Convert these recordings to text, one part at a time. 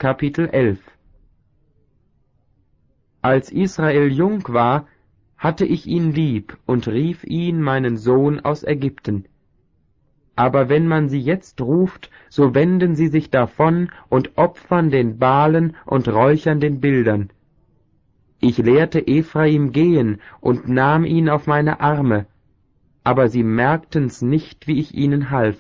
Kapitel 11. Als Israel jung war, hatte ich ihn lieb und rief ihn meinen Sohn aus Ägypten. Aber wenn man sie jetzt ruft, so wenden sie sich davon und opfern den Baalen und räuchern den Bildern. Ich lehrte Ephraim gehen und nahm ihn auf meine Arme, aber sie merkten's nicht, wie ich ihnen half.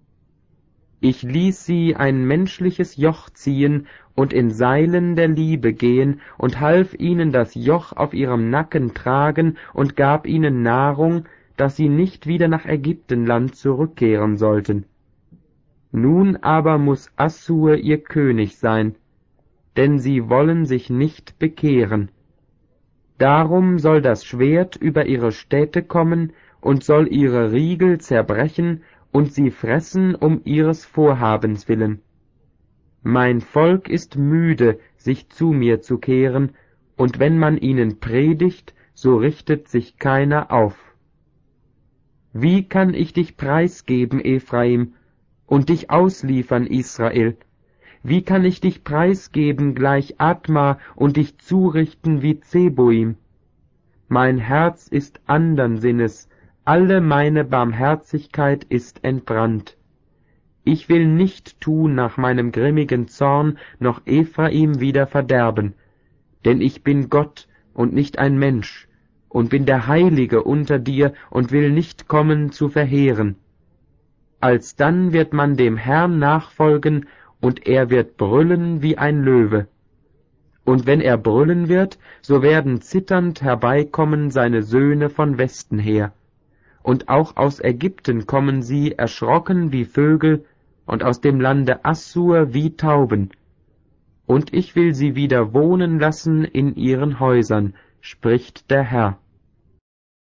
Ich ließ sie ein menschliches Joch ziehen und in Seilen der Liebe gehen und half ihnen das Joch auf ihrem Nacken tragen und gab ihnen Nahrung, dass sie nicht wieder nach Ägyptenland zurückkehren sollten. Nun aber muß Assur ihr König sein, denn sie wollen sich nicht bekehren. Darum soll das Schwert über ihre Städte kommen und soll ihre Riegel zerbrechen und sie fressen um ihres Vorhabens willen. Mein Volk ist müde, sich zu mir zu kehren, und wenn man ihnen predigt, so richtet sich keiner auf. Wie kann ich dich preisgeben, Ephraim, und dich ausliefern, Israel? Wie kann ich dich preisgeben gleich Adma und dich zurichten wie Zeboim? Mein Herz ist andern Sinnes, alle meine Barmherzigkeit ist entbrannt. Ich will nicht tun nach meinem grimmigen Zorn, noch Ephraim wieder verderben, denn ich bin Gott und nicht ein Mensch, und bin der Heilige unter dir und will nicht kommen zu verheeren. Alsdann wird man dem Herrn nachfolgen, und er wird brüllen wie ein Löwe. Und wenn er brüllen wird, so werden zitternd herbeikommen seine Söhne von Westen her. Und auch aus Ägypten kommen sie erschrocken wie Vögel, und aus dem Lande Assur wie Tauben. Und ich will sie wieder wohnen lassen in ihren Häusern, spricht der Herr.